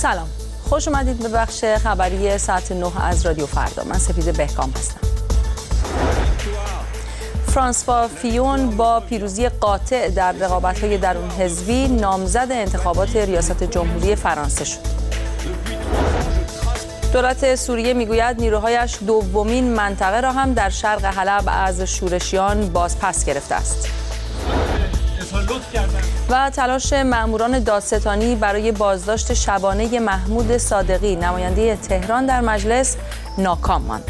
سلام، خوش اومدید به بخش خبری ساعت 9 از رادیو فردا. من سپید بهکام هستم. فرانسوا فیون با پیروزی قاطع در رقابت‌های درون حزبی نامزد انتخابات ریاست جمهوری فرانسه شد. دولت سوریه میگوید نیروهایش دومین منطقه را هم در شرق حلب از شورشیان بازپس گرفته است. و تلاش مأموران دادستانی برای بازداشت شبانه محمود صادقی نماینده تهران در مجلس ناکام ماند.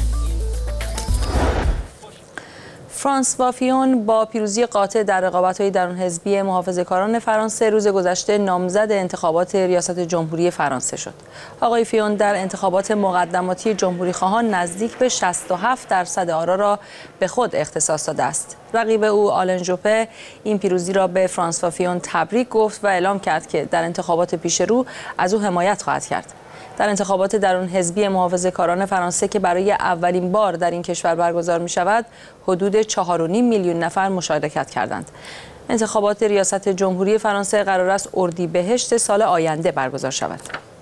فرانسوا فیون با پیروزی قاطع در رقابت‌های درون حزبی محافظه‌کاران فرانسه روز گذشته نامزد انتخابات ریاست جمهوری فرانسه شد. آقای فیون در انتخابات مقدماتی جمهوری‌خواهان نزدیک به 67% آرا را به خود اختصاص داده است. رقیب او آلن ژوپه این پیروزی را به فرانسوا فیون تبریک گفت و اعلام کرد که در انتخابات پیش رو از او حمایت خواهد کرد. در انتخابات درون حزبی محافظه‌کاران فرانسه که برای اولین بار در این کشور برگزار می شود، حدود 4.5 میلیون نفر مشارکت کردند. انتخابات ریاست جمهوری فرانسه قرار است اردیبهشت سال آینده برگزار شود.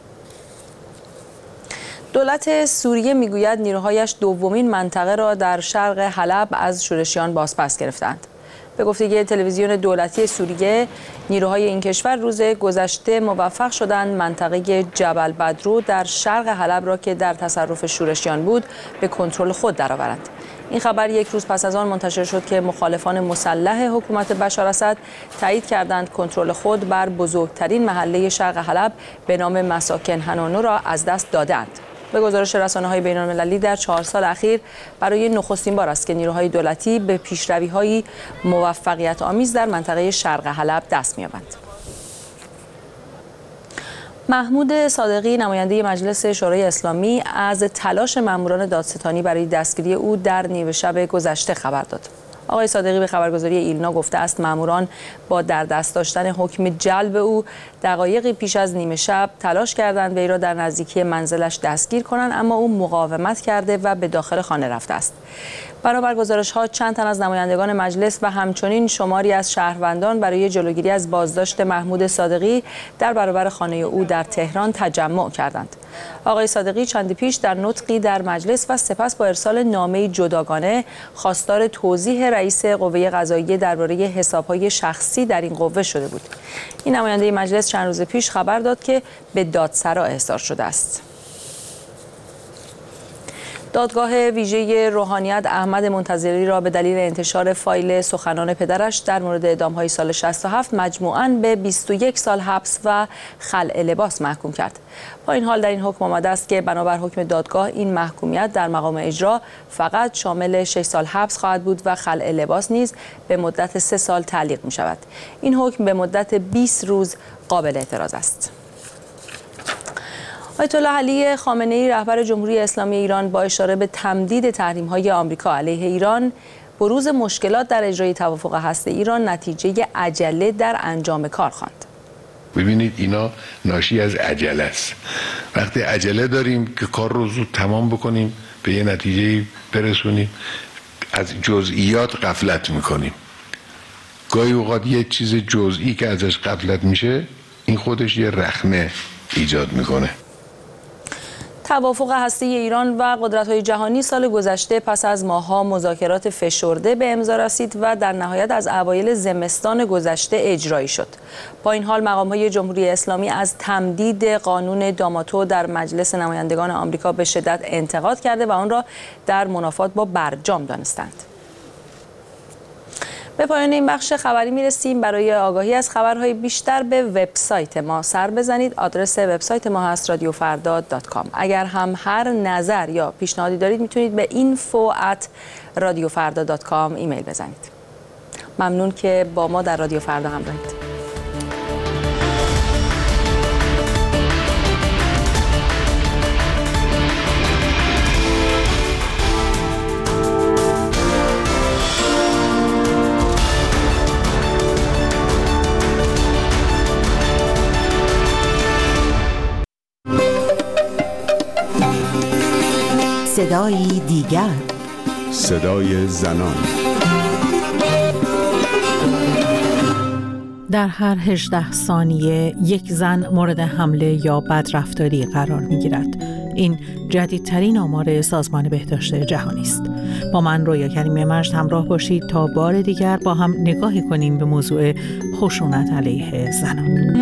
دولت سوریه میگوید نیروهایش دومین منطقه را در شرق حلب از شورشیان بازپس گرفتند. به گفته تلویزیون دولتی سوریه، نیروهای این کشور روز گذشته موفق شدند منطقه جبل بدرو در شرق حلب را که در تصرف شورشیان بود به کنترل خود درآورند. این خبر یک روز پس از آن منتشر شد که مخالفان مسلح حکومت بشار اسد تایید کردند کنترل خود بر بزرگترین محله شرق حلب به نام مساکن حنانو را از دست دادند. به گزارش رسانه‌های بین‌المللی در 4 سال اخیر برای نخستین بار است که نیروهای دولتی به پیشروی‌های موفقیت‌آمیز در منطقه شرق حلب دست می‌یابند. محمود صادقی نماینده مجلس شورای اسلامی از تلاش مأموران دادستانی برای دستگیری او در نیمه شب گذشته خبر داد. آقای صادقی به خبرگزاری ایلنا گفته است مأموران با در دست داشتن حکم جلب او دقایقی پیش از نیمه شب تلاش کردند وی را در نزدیکی منزلش دستگیر کنند، اما او مقاومت کرده و به داخل خانه رفته است. بنابر گزارش‌ها چند تن از نمایندگان مجلس و همچنین شماری از شهروندان برای جلوگیری از بازداشت محمود صادقی در برابر خانه او در تهران تجمع کردند. آقای صادقی چندی پیش در نطقی در مجلس و سپس با ارسال نامه‌ای جداگانه خواستار توضیح رئیس قوه قضاییه درباره حساب‌های شخصی در این قوه شده بود. این نماینده مجلس چند روز پیش خبر داد که به دادسرا احضار شده است. دادگاه ویژه روحانیت احمد منتظری را به دلیل انتشار فایل سخنان پدرش در مورد اعدام‌های سال 67 مجموعاً به 21 سال حبس و خلع لباس محکوم کرد. با این حال در این حکم آمده است که بنابر حکم دادگاه این محکومیت در مقام اجرا فقط شامل 6 سال حبس خواهد بود و خلع لباس نیز به مدت 3 سال تعلیق می شود. این حکم به مدت 20 روز قابل اعتراض است. آیت الله علی خامنه‌ای رهبر جمهوری اسلامی ایران با اشاره به تمدید تحریم‌های آمریکا علیه ایران، بروز مشکلات در اجرای توافق هسته ایران نتیجه عجله در انجام کار خواند. ببینید اینا ناشی از عجله است. وقتی عجله داریم که کار رو زود تمام بکنیم، به یه نتیجه برسونیم، از جزئیات غفلت میکنیم. گاهی اوقات یه چیز جزئی که ازش غفلت میشه، این خودش یه رخنه ایجاد میکنه. توافق هسته ایران و قدرت‌های جهانی سال گذشته پس از ماه‌ها مذاکرات فشرده به امضا رسید و در نهایت از اوایل زمستان گذشته اجرایی شد. با این حال مقام‌های جمهوری اسلامی از تمدید قانون داماتو در مجلس نمایندگان آمریکا به شدت انتقاد کرده و آن را در منافات با برجام دانستند. به پایان این بخش خبری میرسیم. برای آگاهی از خبرهای بیشتر به وبسایت ما سر بزنید. آدرس وبسایت ما هست radiofarda.com. اگر هم هر نظر یا پیشنهادی دارید میتونید به info@radiofarda.com ایمیل بزنید. ممنون که با ما در رادیو فردا همراهید. صدای دیگر، صدای زنان. در هر 18 ثانیه یک زن مورد حمله یا بدرفتاری قرار می‌گیرد. این جدیدترین آمار سازمان بهداشت جهانی است. با من رویا کریمی مجد همراه باشید تا بار دیگر با هم نگاهی کنیم به موضوع خشونت علیه زنان.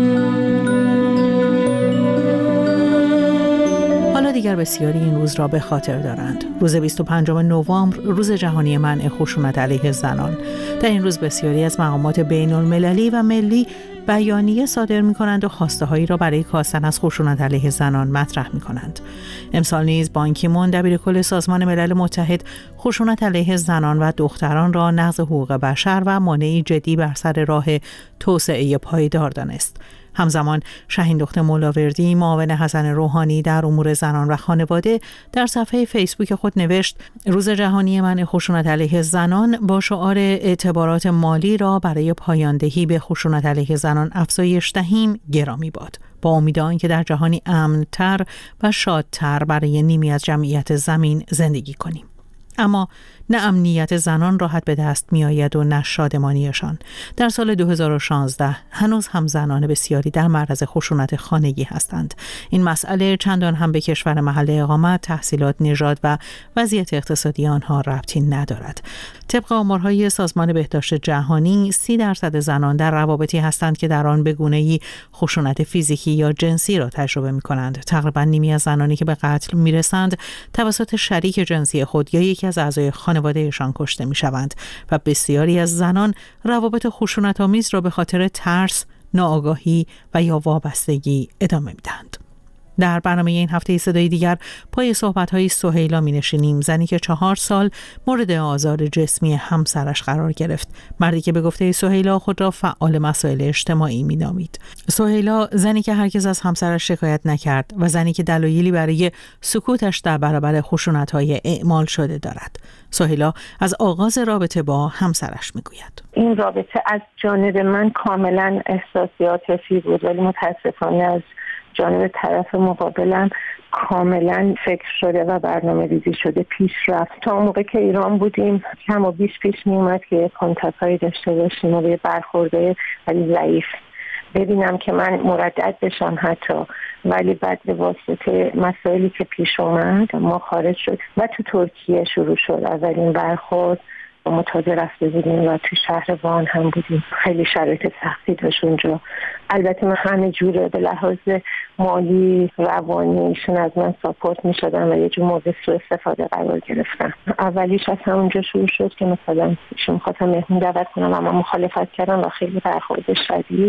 حالا دیگر بسیاری این روز را به خاطر دارند. روز 25 نوامبر روز جهانی منع خشونت علیه زنان. در این روز بسیاری از مقامات بین المللی و ملی بیانیه صادر می‌کنند و خواسته‌هایی را برای کاستن از خشونت علیه زنان مطرح می‌کنند. امسال نیز بان کی مون دبیرکل سازمان ملل متحد خشونت علیه زنان و دختران را نقض حقوق بشر و مانعی جدی بر سر راه توسعه پایدار دانست. همزمان شاهین دختر مولاوردی معاون حسن روحانی در امور زنان و خانواده در صفحه فیسبوک خود نوشت: روز جهانی منع خشونت علیه زنان با شعار اعتبارات مالی را برای پایاندهی به خشونت علیه زنان افزایش دهیم گرامی باد، با امید آنکه در جهانی امن‌تر و شادتر برای نیمی از جمعیت زمین زندگی کنیم. اما نه امنیت زنان راحت به دست می آید و نه شادمانیشان. در سال 2016 هنوز هم زنان بسیاری در معرض خشونت خانگی هستند. این مسئله چندان هم به کشور محل اقامت، تحصیلات، نژاد و وضعیت اقتصادی آنها ربطی ندارد. طبق آمارهای سازمان بهداشت جهانی 30% زنان در روابطی هستند که در آن به گونه‌ای خشونت فیزیکی یا جنسی را تجربه می کنند. تقریبا نیمی از زنانی که به قتل می رسند توسط شریک جنسی خود یا یکی از اعضای خانوادهشان کشته می شوند و بسیاری از زنان روابط خشونت‌آمیز را به خاطر ترس، ناآگاهی و یا وابستگی ادامه می دهند. در برنامه این هفته صدای دیگر پای صحبت‌های سهیلا می‌نشینیم، زنی که 4 سال مورد آزار جسمی همسرش قرار گرفت. مردی که به گفته سهیلا خود را فعال مسائل اجتماعی می‌نامید. سهیلا زنی که هرگز از همسرش شکایت نکرد و زنی که دلایلی برای سکوتش در برابر خشونت‌های اعمال شده دارد. سهیلا از آغاز رابطه با همسرش می‌گوید: این رابطه از جانب من کاملاً احساسی عاطفی بود، ولی متأسفانه از جانب طرف مقابلم کاملا فکر شده و برنامه ریزی شده پیش رفت. تا موقع که ایران بودیم کم و بیش پیش می اومد که کنتاکت‌هایی داشته باشیم و به برخورده ولی ضعیف ببینم که من مردد بشم حتی، ولی بعد به واسطه مسائلی که پیش اومد ما خارج شد و تو ترکیه شروع شد اولین برخورد. ما تازه رفته بودیم و تو شهر وان هم بودیم. خیلی شرایط سختی داشت اونجا. البته من همه جوره به لحاظ مالی، روانی ایشون از من ساپورت می شدن و یه جور مورد سوء استفاده قرار گرفتن. اولیش از همونجا شروع شد که مثلا ایشون می‌خواستن مهمون دعوت کنم و من مخالفت کردم و خیلی برخورد شدید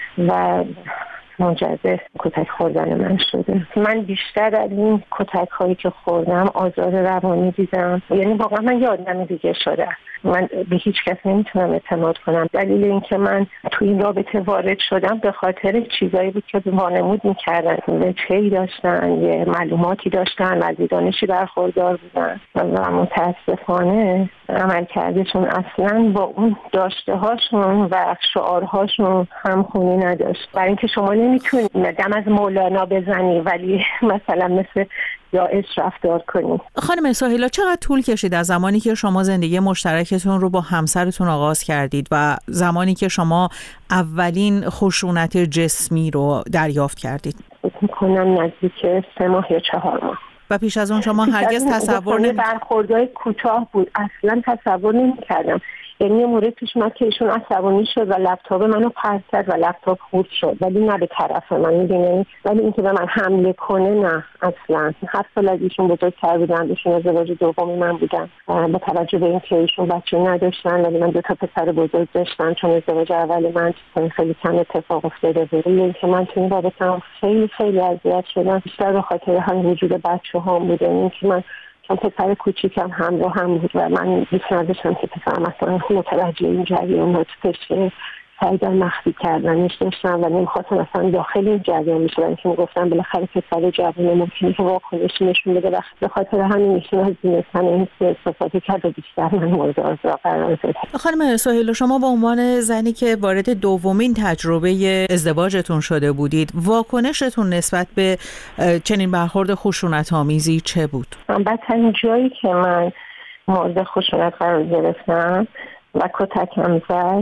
و منجر به کتک خوردن من شده. من بیشتر از این کتک هایی که خوردم آزار روانی دیدم. یعنی واقعا من یه آدم دیگه شده. من به هیچ کس نمیتونم اعتماد کنم. دلیل این که من تو این رابطه وارد شدم به خاطر چیزایی بود که وانمود میکردن، وجهی داشتن، یه معلوماتی داشتن، از دانشی برخوردار بودن و متاسفانه عملکردشون اصلا با اون داشته هاشون و شعارهاشون همخونی نداشت. برای اینکه شما نمیتونید دم از مولانا بزنی ولی مثلا مثل داعش رفتار کنید. خانم سهیلا، چقدر طول کشید از زمانی که شما زندگی مشترکتون رو با همسرتون آغاز کردید و زمانی که شما اولین خشونت جسمی رو دریافت کردید؟ فکر می‌کنم نزدیک 3 ماه یا 4 ماه. و پیش از اون شما هرگز تصور برخوردهای کوتاه بود، اصلا تصور نمی‌کردم. یعنی مورد پیش اومد که ایشون عصبانی شد و لپتاپ منو پرت کرد و لپتاپ خورد شد، ولی نه به طرف من، می‌دونی، ولی اینکه به من حمله کنه نه اصلا. 7 سال از ایشون بزرگتر بودم، ایشون ازدواج دومی من بودن. با توجه به اینکه ایشون بچه نداشتن ولی من 2 تا پسر بزرگ داشتم، چون ازدواج اول من خیلی کم اتفاق افتاده بود. اینکه من تو این رابطه خیلی اذیت شدم، بیشتر به خاطر همین وجود بچه‌هام بود. اینکه من چون پسر کوچیکم همراه هم بود و من دوست نداشتم که پسرم اصلا متوجه این جریانات بشه، سعی مخفی کردنش داشتم و نمیخواستم اصلا داخل این جریان بشه و اینکه میگفتم بالاخره پسر جوان ممکنه که واکنشی نشون بده و به خاطر همین ایشون از دونستن این استفاده کرد و بیشتر من مورد آزار قرار داد. خانم سهیلا، شما به عنوان زنی که وارد دومین تجربه ازدواجتون شده بودید، واکنشتون نسبت به چنین برخورد خشونت‌آمیزی چه بود؟ بدترین جایی که من مورد خشونت قرار گرفتم و کتکم زد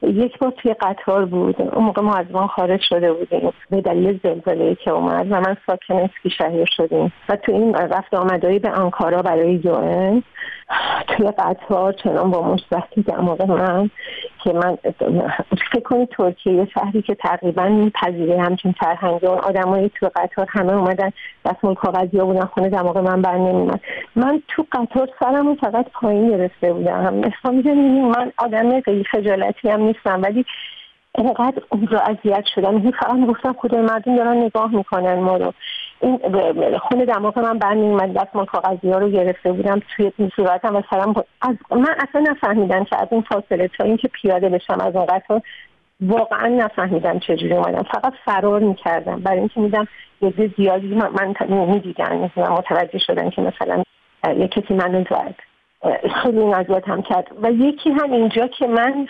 یک بار توی قطار بود، اون موقع ما از وان خارج شده بودیم به دلیل زلزله‌ای که اومد و من ساکن اسکیشهیر شدیم و تو این رفت آمدایی به آنکارا برای UN توی قطار چنان با مشتکی دماغ من که من فکر کنید ترکیه یه شهری که تقریبا میپذیره همچین فرهنگی، اون آدمایی تو قطار همه اومدن دستمال کاغذی ها بودن، خونه دماغ من بر نمیومد. من تو قطار سرمو فقط پایین گرفته بودم. مثلا میدونی من آدم خیلی خجالتی هم نیستم ولی اینقدر اونجا اذیت شدم، این فقط میگفتم خدای مردم دارن نگاه میکنن ما رو. این خون دماغ من بر نمیومد، دستمال کاغذی ها رو گرفته بودم توی صورتم و سرم من اصلا نفهمیدم که از این فاصله تا اینکه پیاده بشم از اون قطار واقعا نفهمیدم چجوری اومدم، فقط فرار میکردم برای اینکه میدم یه زیادی من میدیدن متوجه شدن که مثلا یه کسی منو زد، خیلی اذیتم کرد. و یکی هم اینجا که من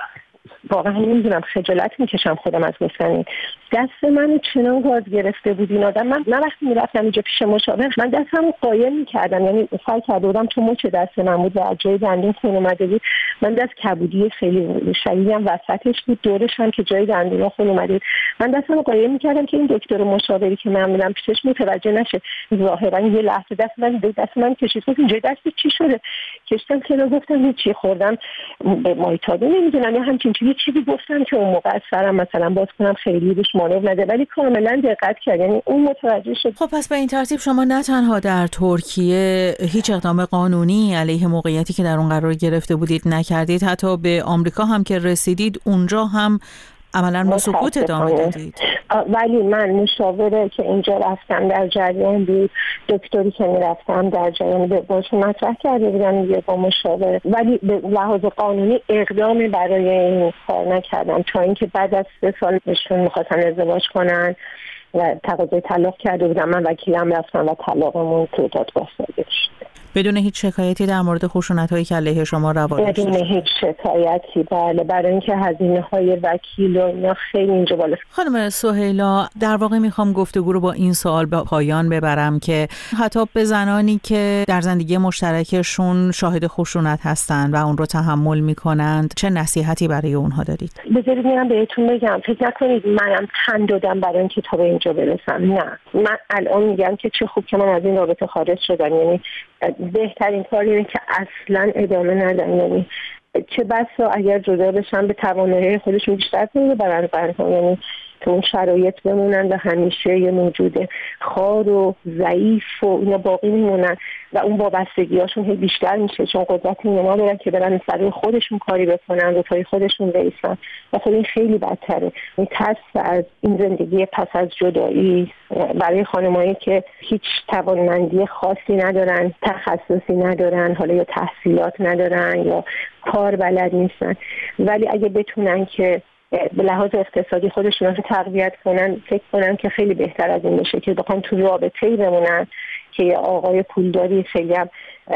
واقعا نمیدونم خجالت میکشم خودم از گفتن، دست منو چنان گاز گرفته بود این آدم. من وقتی میرفتم اینجا پیش مشاور من دستمو قایم میکردم، یعنی سعی کرده بودم تو مچ دست من بود و از جای دندون خون اومده بود، من دست کبودی خیلی شدیدی هم وسطش بود، دورش هم که جای دندون خون اومده بود، من دستمو قایم میکردم که این دکتر مشاوری که من میرم پیشش متوجه نشه. ظاهرا یه لحظه دست من کشید گفت اینجا دست چی شده؟ کشتم که گفتم چی خوردم به مایتابه نمیدونم یا همچین چیزی گفتم که اون موقع سرم مثلا باز کنم خیلی روش مانور نده، ولی کاملا دقت کرد، یعنی اون متوجه شد. خب پس به این ترتیب شما نه تنها در ترکیه هیچ اقدام قانونی علیه موقعیتی که در اون قرار گرفته بودید نکردید، حتی به آمریکا هم که رسیدید اونجا هم عملا با سکوت ادامه دادید. ولی من مشاوره که اینجا رفتم در جریان بود، دکتری که میرفتم در جریان باشون مطرح کرده بودم یه با مشاوره، ولی به لحاظ قانونی اقدامی برای این کار نکردم تا اینکه بعد از 3 سال بهشون میخواستن ازدواج کنن و تقاضای طلاق کرده بودم، من وکیلم رفتم و طلاقمون تو دادگاه صادر شد بدون هیچ شکایتی در مورد خشونت‌هایی که علیه شما روا شد. بدون هیچ شکایتی، بله، برای اینکه هزینه‌های وکیل و اینا خیلی اینجا بالاست. خانم سهیلا، در واقع میخوام گفتگو رو با این سوال به پایان ببرم که حتی به زنانی که در زندگی مشترکشون شاهد خشونت هستن و اون رو تحمل میکنند چه نصیحتی برای اونها دارید؟ بذارید من بهتون بگم، فکر نکنید منم تن دادم برای اینکه تا به اینجا برسم. نه، من الان میگم که چه خوب که من از این رابطه خارج شدم، یعنی بهترین کاری اینه که اصلا ادامه ندم، یعنی چه بسا اگر جدا بشن به توانایی خودشون بیشتر کنه برن زنها، یعنی تو اون شرایط بمونن و همیشه یه موجود خار و ضعیف و اینا باقی میمونن و اون وابستگی هاشون هی بیشتر میشه چون قدرت اینا ندارن که برن برای خودشون کاری بکنن و پای خودشون بیستن و خب این خیلی بدتره. این ترس از این زندگی پس از جدایی برای خانمایی که هیچ توانمندی خاصی ندارن، تخصصی ندارن، حالا یا تحصیلات ندارن یا کار بلد نیستن، ولی اگه بتونن که به لحاظ اقتصادی خودشون رو تقویت کنن، فکر کنن که خیلی بهتر از این بشه که بخوان تو رابطه‌ای بمونن که یه آقای پولداری خیلی هم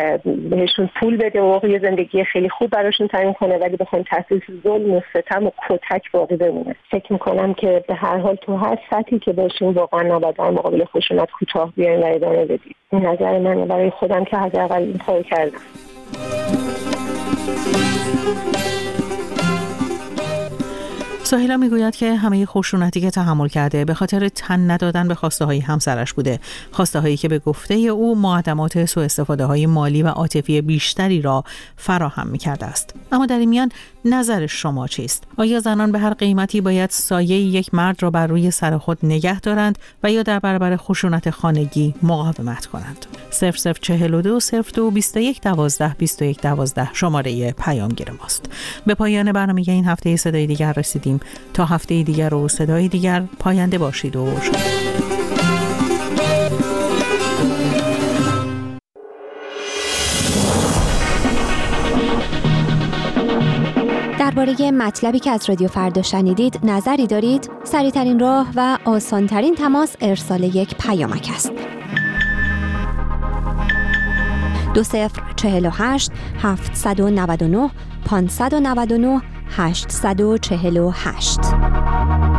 بهشون پول بده و یه زندگی خیلی خوب براشون تعیین کنه، ولی بخوان تحت ظلم و ستم و کتک باقی بمونن. فکر میکنم که به هر حال تو هر سطحی که باشیم واقعا نباید در مقابل خشونت کوتاه بیایم و ادامه بدیم. این نظر منه برای خودم که حداقل این کارو کردم. سهیلا میگوید که همه خشونتی که تحمل کرده به خاطر تن ندادن به خواسته‌های همسرش بوده، خواسته‌هایی که به گفته او مقدمات سوء استفاده‌های مالی و عاطفی بیشتری را فراهم می‌کرده است. اما در این میان نظر شما چیست؟ آیا زنان به هر قیمتی باید سایه یک مرد را بر روی سر خود نگه دارند و یا در برابر خشونت خانگی مقاومت کنند؟ 0042 02 21 12 21 12 شماره پیامگیر ماست. به پایان برنامه این هفته صدای دیگر رسیدیم. تا هفته دیگر و صدای دیگر، پاینده باشید و شاد. درباره مطلبی که از رادیو فردا شنیدید نظری دارید؟ سریع‌ترین راه و آسان‌ترین تماس ارسال یک پیامک است. 2048 799 599 848